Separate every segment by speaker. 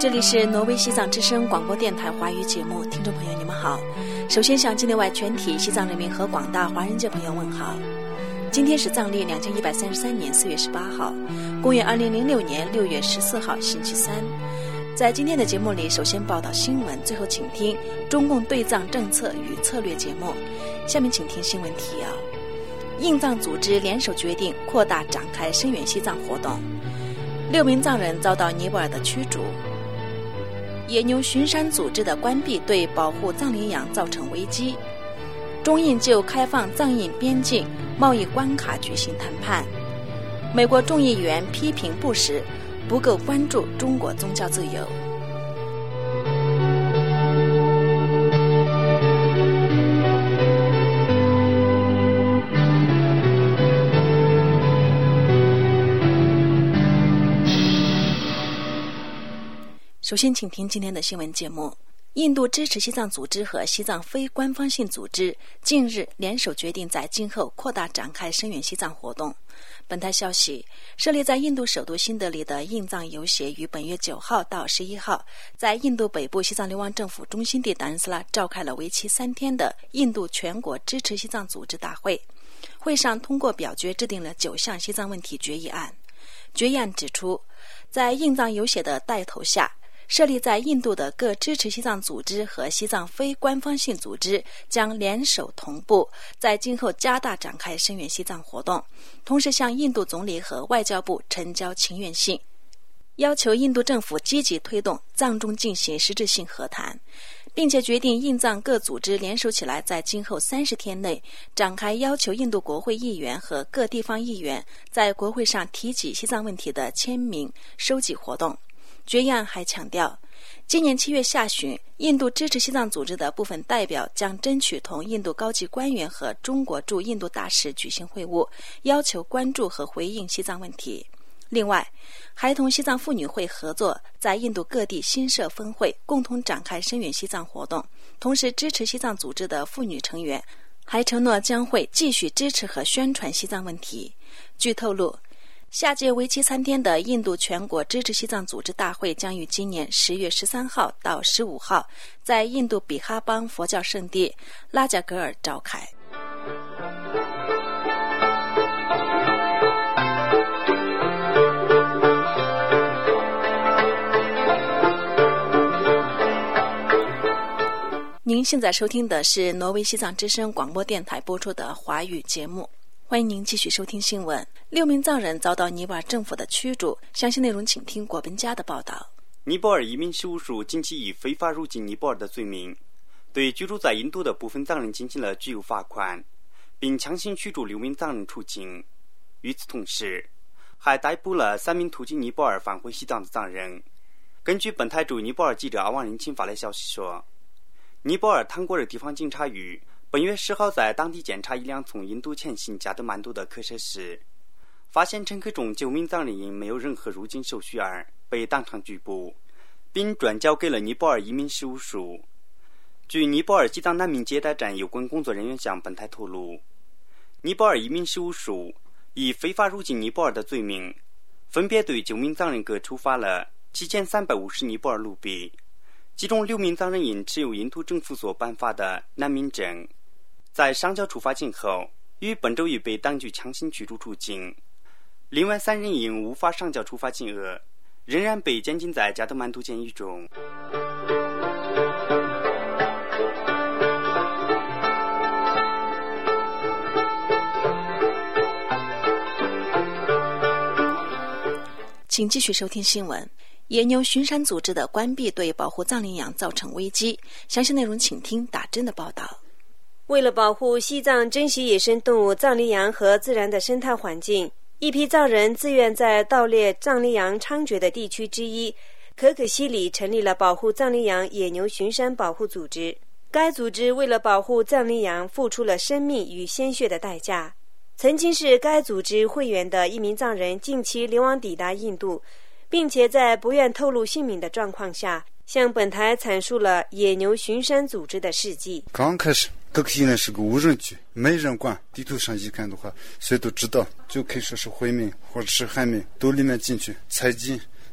Speaker 1: 这里是挪威西藏之声广播电台华语节目，听众朋友你们好。首先向境内外全体西藏人民和广大华人界朋友问好。今天是藏历2133年4月18号，公元2006年6月14号星期三。在今天的节目里，首先报道新闻，最后请听中共对藏政策与策略节目。下面请听新闻提要。印藏组织联手决定扩大展开声援西藏活动，6名藏人遭到尼泊尔的驱逐。野牛巡山组织的关闭对保护藏羚羊造成危机。中印就开放藏印边境贸易关卡举行谈判。美国众议员批评布什不够关注中国宗教自由。首先请听今天的新闻节目。印度支持西藏组织和西藏非官方性组织近日联手决定在今后扩大展开声援西藏活动。本台消息，设立在印度首都新德里的印藏游协于本月9号到11号在印度北部西藏流亡政府中心地达仁斯拉召开了为期3天的印度全国支持西藏组织大会。会上通过表决制定了9项西藏问题决议案。决议案指出，在印藏游协的带头下，设立在印度的各支持西藏组织和西藏非官方性组织将联手同步，在今后加大展开声援西藏活动，同时向印度总理和外交部呈交请愿信，要求印度政府积极推动藏中进行实质性和谈，并且决定印藏各组织联手起来，在今后30天内展开要求印度国会议员和各地方议员在国会上提及西藏问题的签名收集活动。决议案还强调，今年7月下旬，印度支持西藏组织的部分代表将争取同印度高级官员和中国驻印度大使举行会晤，要求关注和回应西藏问题。另外，还同西藏妇女会合作，在印度各地新设分会，共同展开声援西藏活动。同时，支持西藏组织的妇女成员还承诺将会继续支持和宣传西藏问题。据透露，下届为期3天的印度全国支持西藏组织大会将于今年10月13号到15号在印度比哈邦佛教圣地拉贾格尔召开。您现在收听的是挪威西藏之声广播电台播出的华语节目。欢迎您继续收听新闻。6名藏人遭到尼泊尔政府的驱逐，详细内容请听果本家的报道。
Speaker 2: 尼泊尔移民事务署近期以非法入境尼泊尔的罪名，对居住在印度的部分藏人进行了拘留罚款，并强行驱逐6名藏人出境。与此同时，还逮捕了3名途经尼泊尔返回西藏的藏人。根据本台驻尼泊尔记者阿旺仁钦发来消息说，尼泊尔汤果尔地方警察于本月10号在当地检查一辆从印度前行加德满都的客车时，发现乘客中9名藏人因没有任何入境手续而被当场拘捕，并转交给了尼泊尔移民事务署。据尼泊尔西藏难民接待站有关工作人员向本台透露，尼泊尔移民事务署以非法入境尼泊尔的罪名，分别对9名藏人各处罚了7350尼泊尔卢比，其中6名藏人因持有印度政府所颁发的难民证，在上交出发境后，于本周一被当局强行驱逐出境。另外3人因无法上交出发金额，仍然被监禁在加德满都监狱中。
Speaker 1: 请继续收听新闻。野牛巡山组织的关闭对保护藏羚羊造成危机，详细内容请听打针的报道。
Speaker 3: 为了保护西藏珍稀野生动物藏羚羊和自然的生态环境，一批藏人自愿在盗猎藏羚羊猖獗的地区之一可可西里成立了保护藏羚羊野牛巡山保护组织。该组织为了保护藏羚羊付出了生命与鲜血的代价。曾经是该组织会员的一名藏人近期流亡抵达印度，并且在不愿透露姓名的状况下，向本台阐述了野牛巡山组织的事迹。
Speaker 4: 刚开始可可西呢是个无人区，没人管，地图上一看的话谁都知道，就可以说是回民或者是汉民都里面进去采集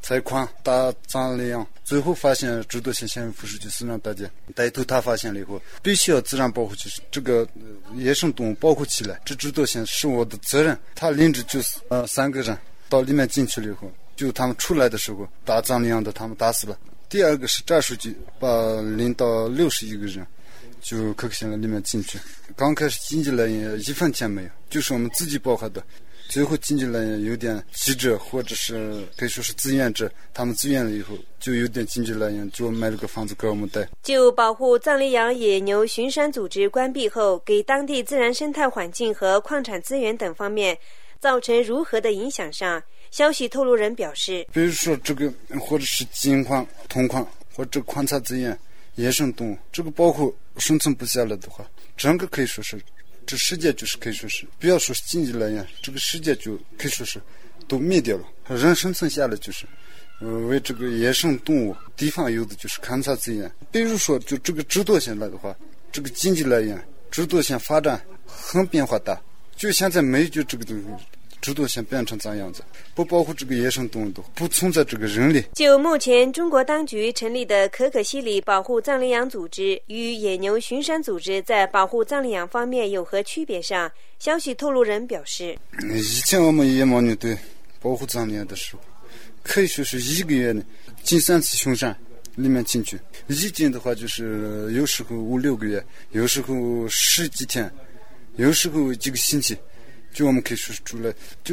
Speaker 4: 采矿打藏羚羊，最后发现制度性先辐射就四让大姐带头他发现了以后，必须要自然保护就是这个野生动物保护起来，这制度性是我的责任。他领着就是3个人到里面进去了以后，就他们出来的时候打藏羚羊的他们打死了。第二个是战术局把领到61个人就可行了里面进去，刚开始经济来源1分钱没有，就是我们自己包下的。最后经济来源有点记者或者是可以说是志愿者，他们自愿了以后就有点经济来源，就买了个房子给我们带。
Speaker 3: 就保护藏羚羊野牛巡山组织关闭后给当地自然生态环境和矿产资源等方面造成如何的影响上，消息透露人表示，
Speaker 4: 比如说这个或者是金矿、铜矿或者矿产资源、野生动物，这个保护生存不下来的话，整个可以说是这世界就是可以说是不要说是经济来源，这个世界就可以说是都灭掉了。人生存下来就是为这个野生动物地方有的就是勘察资源，比如说就这个制度性来的话，这个经济来源制度性发展很变化大，就现在没就这个东西制度性变成这样子，不保护这个野生动物都不存在这个人类。
Speaker 3: 就目前中国当局成立的可可西里保护藏羚羊组织与野牛巡山组织在保护藏羚羊方面有何区别上，消息透露人表示，
Speaker 4: 以前我们野牦牛队保护藏羚羊的时候，可以说是1个月呢进3次巡山里面进去，一进的话就是有时候5-6个月，有时候10几天，有时候几个星期，就我们可以说是出来就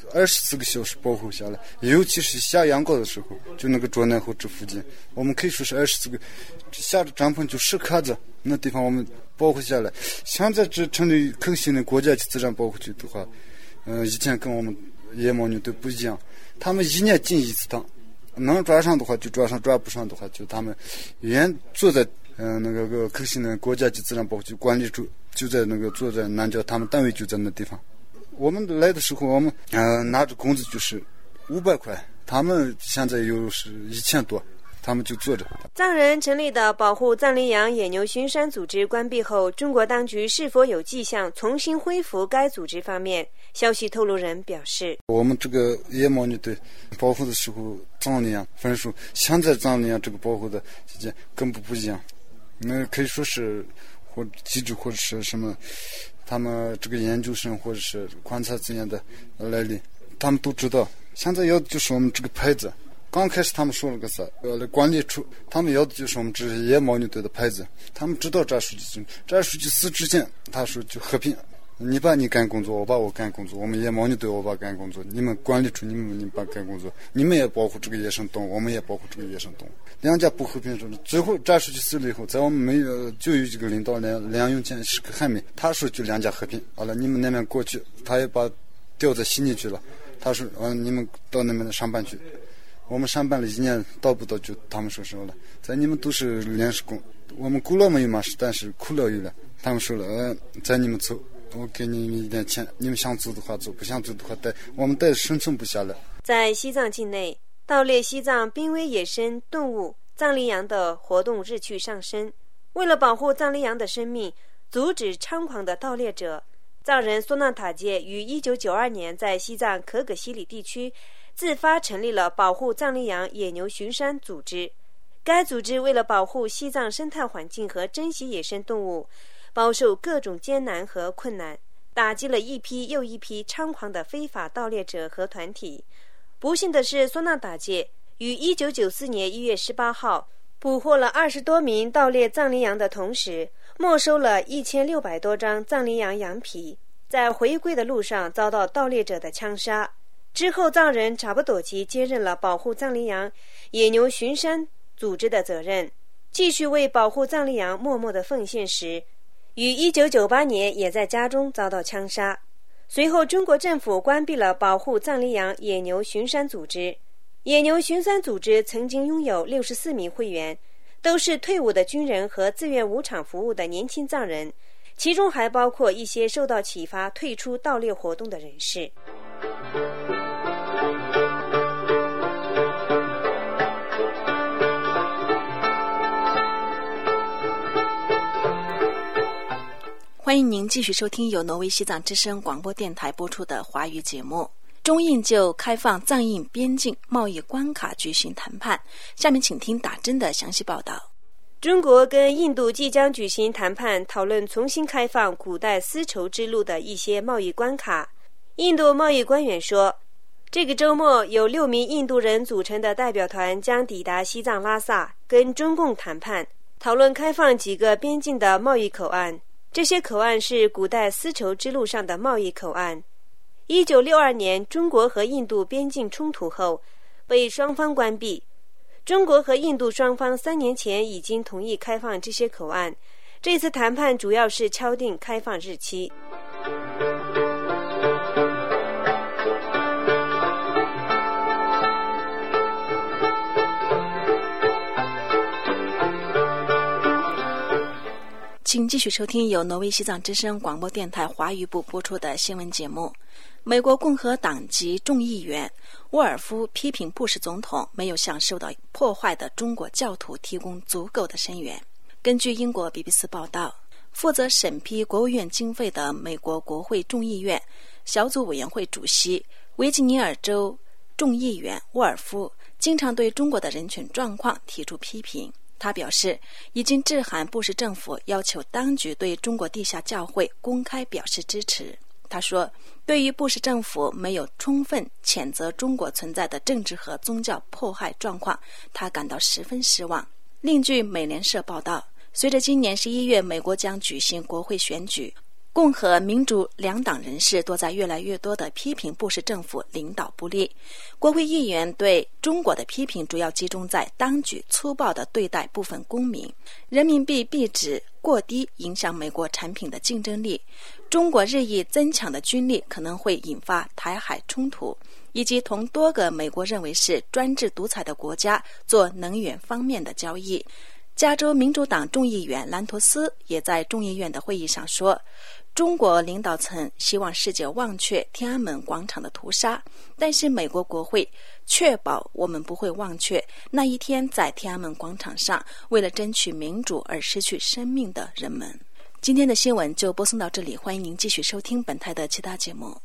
Speaker 4: 24个小时保护下来，尤其是下羊羔的时候，就那个卓南河这附近，我们可以说是24个下着帐篷就10卡子那地方我们保护下来。现在这成立可行的国家级自然保护区的话，以前跟我们野牦牛队不一样，他们1年进1次趟，能抓上的话就抓上，抓不上的话就他们原坐在那个可行的国家级自然保护区管理处，就在那个坐在南郊，他们单位就在那地方。我们来的时候，我们拿着工资就是500块，他们现在又是1000多，他们就坐着。
Speaker 3: 藏人成立的保护藏羚羊野牛巡山组织关闭后，中国当局是否有迹象重新恢复该组织方面，消息透露人表示，
Speaker 4: 我们这个野牦牛队保护的时候藏羚羊分数，现在藏羚羊这个保护的期间根本不一样。那可以说是或记者或者是什么他们这个研究生或者是观察资源的来历，他们都知道。现在要的就是我们这个牌子，刚开始他们说了个啥，管理处他们要的就是我们这些野牦牛队的牌子，他们知道战术局死之前他说就和平，你把你干工作，我把我干工作，我们野牦牛队我把干工作，你们管理处你们把干工作，你们也保护这个野生动物，我们也保护这个野生动物，两家不和平说，最后战术局死了以后，在我们没有就有一个领导梁永健是个汉民，他说就两家和平，好了，你们那边过去，他也把调在悉尼去了，他说你们到那边的上班去，我们上班了1年到不到就他们说什么了，在你们都是临时工，我们苦劳没有嘛事，但是苦劳有了，他们说了在你们走，我给你们一点钱，你们想走的话走，不想走的话带，我们带生存不下来。
Speaker 3: 在西藏境内，盗猎西藏濒危野生动物藏羚羊的活动日趋上升。为了保护藏羚羊的生命，阻止猖狂的盗猎者，藏人索纳塔界于1992年在西藏可可西里地区自发成立了保护藏羚羊野牛巡山组织。该组织为了保护西藏生态环境和珍惜野生动物，饱受各种艰难和困难，打击了一批又一批猖狂的非法盗猎者和团体。不幸的是，索纳达界于1994年1月18号捕获了20多名盗猎藏羚羊的同时，没收了1600多张藏羚羊羊皮，在回归的路上遭到盗猎者的枪杀。之后，藏人查布朵吉接任了保护藏羚羊野牛巡山组织的责任，继续为保护藏羚羊默默的奉献时，于1998年也在家中遭到枪杀。随后，中国政府关闭了保护藏羚羊野牛巡山组织。野牛巡山组织曾经拥有64名会员，都是退伍的军人和自愿无偿服务的年轻藏人，其中还包括一些受到启发退出盗猎活动的人士。
Speaker 1: 欢迎您继续收听由挪威西藏之声广播电台播出的华语节目。 中印就开放藏印边境贸易关卡举行谈判。下面请听打针的详细报道。
Speaker 3: 中国跟印度即将举行谈判，讨论重新开放古代丝绸之路的一些贸易关卡。印度贸易官员说，这个周末由6名印度人组成的代表团将抵达西藏拉萨，跟中共谈判，讨论开放几个边境的贸易口岸。这些口岸是古代丝绸之路上的贸易口岸。1962年中国和印度边境冲突后被双方关闭，中国和印度双方3年前已经同意开放这些口岸，这次谈判主要是敲定开放日期。
Speaker 1: 请继续收听由挪威西藏之声广播电台华语部播出的新闻节目。美国共和党籍众议员沃尔夫批评布什总统没有向受到破坏的中国教徒提供足够的声援。根据英国 BBC 报道，负责审批国务院经费的美国国会众议院小组委员会主席维吉尼尔州众议员沃尔夫经常对中国的人权状况提出批评。他表示，已经致函布什政府，要求当局对中国地下教会公开表示支持。他说，对于布什政府没有充分谴责中国存在的政治和宗教迫害状况，他感到十分失望。另据美联社报道，随着今年11月美国将举行国会选举，共和民主两党人士都在越来越多地批评布什政府领导不力。国会议员对中国的批评主要集中在当局粗暴地对待部分公民，人民币币值过低影响美国产品的竞争力，中国日益增强的军力可能会引发台海冲突，以及同多个美国认为是专制独裁的国家做能源方面的交易。加州民主党众议员兰托斯也在众议院的会议上说，中国领导层希望世界忘却天安门广场的屠杀，但是美国国会确保我们不会忘却那一天在天安门广场上为了争取民主而失去生命的人们。今天的新闻就播送到这里，欢迎您继续收听本台的其他节目。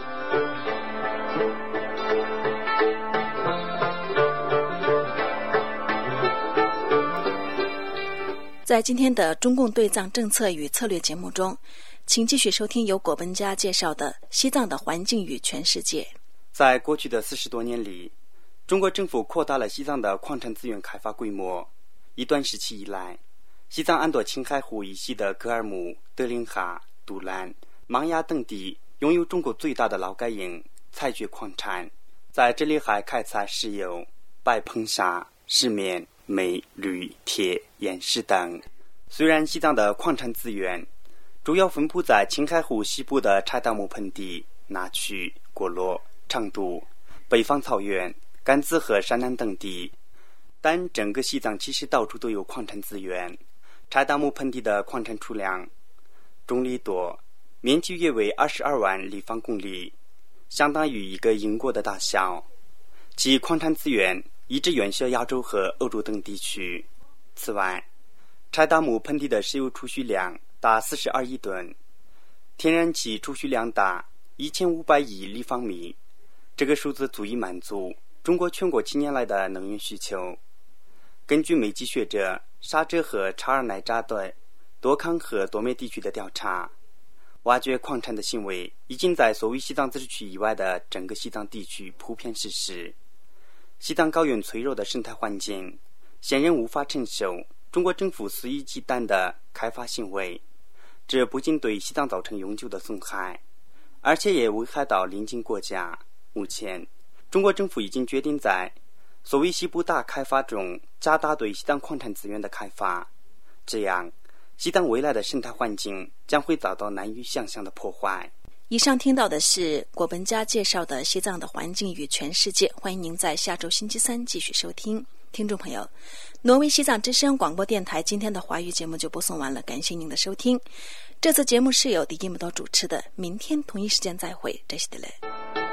Speaker 1: 在今天的中共对藏政策与策略节目中，请继续收听由果本家介绍的西藏的环境与全世界。
Speaker 2: 在过去的40多年里，中国政府扩大了西藏的矿产资源开发规模。一段时期以来，西藏安朵青海湖以西的格尔木、德令哈、杜兰、芒雅等地拥有中国最大的劳改营采掘矿产，在这里还开采石油、白硼砂、石棉、煤、铝、铁、岩石等。虽然西藏的矿产资源主要分布在青海湖西部的柴达木盆地、那曲、果洛、昌都、北方草原、甘孜和山南等地，但整个西藏其实到处都有矿产资源。柴达木盆地的矿产储量中里多，面积约为22万立方公里，相当于一个英国的大小。其矿产资源一直远销亚洲和欧洲等地区。此外，柴达木盆地的石油储蓄量达42亿吨，天然气储蓄量达1500亿立方米，这个数字足以满足中国全国7年来的能源需求。根据美籍学者沙哲和查尔奈扎对多康和多美地区的调查，挖掘矿产的行为已经在所谓西藏自治区以外的整个西藏地区普遍实施。西藏高原脆弱的生态环境显然无法承受中国政府肆意忌惮的开发行为，这不仅对西藏造成永久的损害，而且也危害到邻近国家。目前，中国政府已经决定在所谓西部大开发中加大对西藏矿产资源的开发，这样西藏未来的生态环境将会遭到难以想象的破坏。
Speaker 1: 以上听到的是果本家介绍的西藏的环境与全世界，欢迎您在下周星期三继续收听。听众朋友，挪威西藏之声广播电台今天的华语节目就播送完了，感谢您的收听。这次节目是由迪基姆多主持的，明天同一时间再会，这是的嘞。